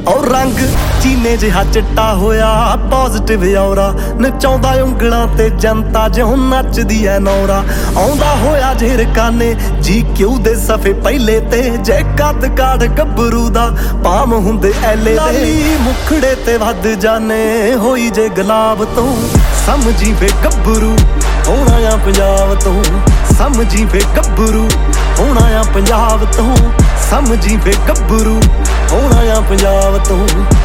और रंग चीने जिहा चिट्टा होया पॉजिटिव औरा नचाउंदा उंगलां ते जनता जिउं नचदी ऐ नौरा आउंदा होया झिरकाने जी क्यू दे सफे पहले ते जे कद काड़ गब्बरू दा पाम हुंदे ऐले दे मुखड़े ते वध जाने होई जे गुलाब तों समझी वे गब्बरू होना आ पंजाब तों समझी वे गब्बरू होना आ पंजाब तों समझी वे गब्बरू होना आ पंजाब तों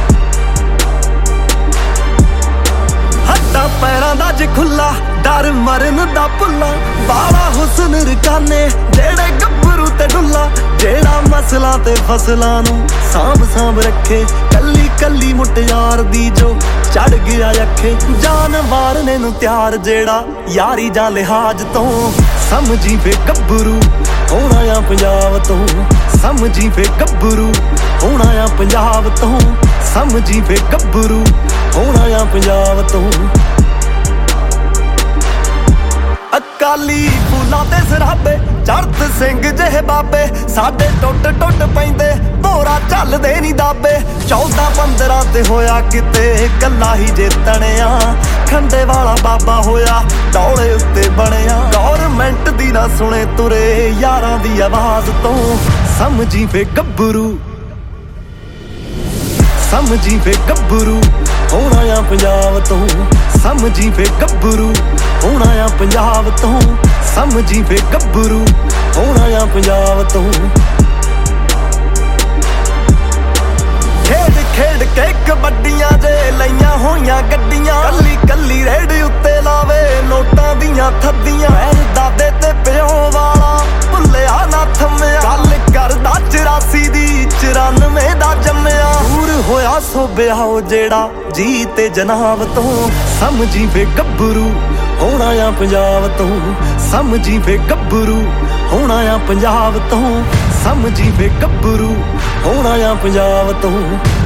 हट्टा पैरां दा ज खुला डर मरन दा भुल्ला बाला हुसन रकाने जेड़े गब्बरू ते डुल्ला जेड़ा मसला ते फसलां नूं सांभ सांभ रखे कल्ली कल्ली मुटियार दी जो चढ़ गया अखे जान मारने नूं त्यार जेड़ा यारी जां लिहाज तों समझी वे गब्बरू होना आ पंजाब तों समझी वे गब्बरू होना आ पंजाब तों समझी वे गब्बरू होना आ पंजाब तों अकाली फूलां ते सराबे चढ़त सिंह जेहे बाबे साडे टुट टुट पैंदे भोरा झलदे नी दाबे 14-15 ते होया किते गल्ला ही जे तणिया खंडे वाला बाबा होया डोले उत्ते बणिया गौरमेंट दी ना सुने तुरे यारां दी आवाज तों समझी वे गब्बरू समझी वे गब्बरू होना आ पंजाब तों समझी वे गब्बरू होना आ पंजाब तों समझी वे गब्बरू होना आ पंजाब तों खेड खेड के कबड्डियां जे लईयां होईयां गड्डियां कल्ली कल्ली रेड उत्ते लावे नोटां दियां थद्दियां दादे ते प्यो वाला भुल्लिया ना थम्मिया गल करदा 84 दी 94 दा जम्मिया दूर होया सोबिया हो जेड़ा जी ते जनाब तों समझी वे गब्बरू होना आ पंजाब तों समझी वे गब्बरू होना आ पंजाब तों समझी वे गब्बरू होना आ पंजाब तों